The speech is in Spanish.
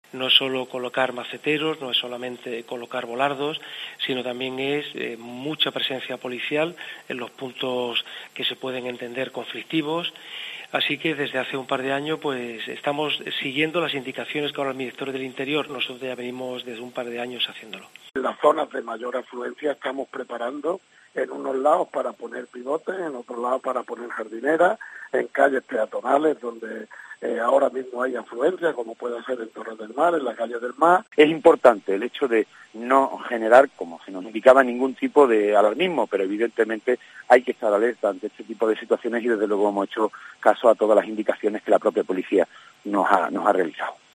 No es solo colocar maceteros, no es solamente colocar volardos, sino también es mucha presencia policial en los puntos que se pueden entender conflictivos. Así que desde hace un par de años pues estamos siguiendo las indicaciones que ahora el Ministerio del Interior, nosotros ya venimos desde un par de años haciéndolo. En las zonas de mayor afluencia estamos preparando en unos lados para poner pivotes, en otros lados para poner jardineras, en calles peatonales donde ahora mismo hay afluencia, como puede ser en Torres del Mar, en la calle del Mar. Es importante el hecho de no generar, como se nos indicaba, ningún tipo de alarmismo, pero evidentemente hay que estar alerta ante este tipo de situaciones y desde luego hemos hecho caso a todas las indicaciones que la propia policía nos ha realizado.